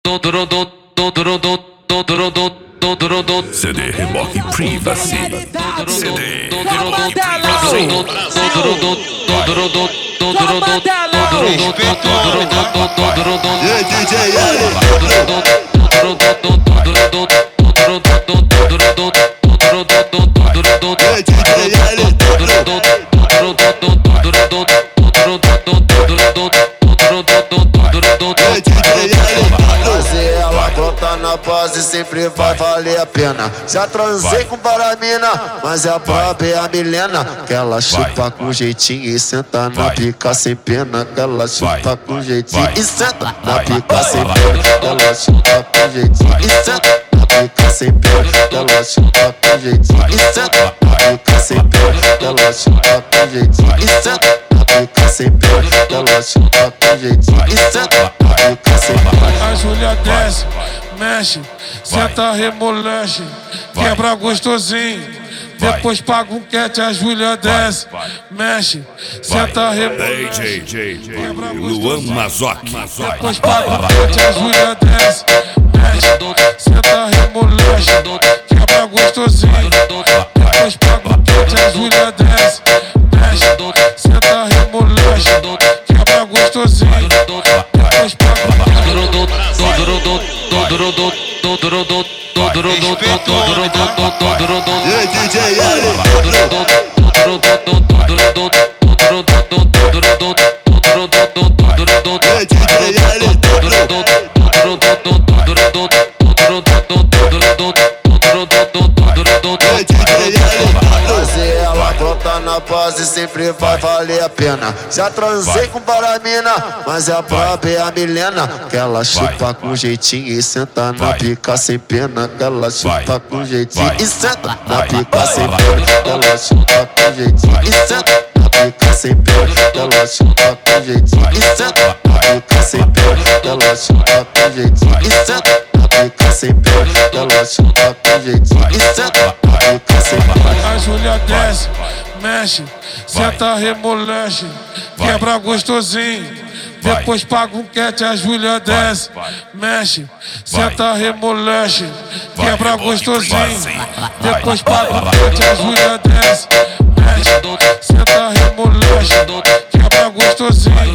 CD Reboque Privacy. CD Reboque Fazer ela brotar na base sempre vai valer a pena. Já transei com Paramina, mas é a própria a Milena. Que ela chupa com jeitinho e senta na pica sem pena. Que ela chupa com jeitinho e senta na pica sem pena. Que ela chupa com jeitinho e senta na pica sem pena. Que ela chupa com jeitinho e senta na pica sem pena. Que ela chupa com jeitinho e senta na pica sem pena. Que ela chupa com jeitinho e senta na pica sem pena. A Júlia desce, mexe, senta, remolexe, quebra gostosinho. Depois paga um cat, a Júlia desce, mexe, senta, remolexe, quebra Luan Mazoc. depois paga um cat, a Júlia desce, mexe, senta, remolexe, quebra gostosinho. Depois paga um cat, a Júlia desce, mexe, senta, remolexe, quebra gostosinho. Depois paga um cat. E aí, DJ L. Fazer ela brotar na base sempre vai valer a pena. Já transei com Paramina, mas é a própria a Milena. Que ela chupa com jeitinho e senta na pica sem pena. Que ela chupa com jeitinho e senta na pica sem pena. Que ela chupa com jeitinho e senta na pica sem pena. Que ela chupa com jeitinho e senta na pica sem pena. Que ela chupa com jeitinho e senta na pica sem pena. Que ela chupa com jeitinho e senta na pica sem pena. A Júlia desce, mexe, senta, remolexe, quebra gostosinho. Depois paga um cat, a Júlia desce, mexe, senta, remolexe, quebra gostosinho. Depois paga um cat, a Júlia desce, mexe, senta, remolexe, quebra gostosinho.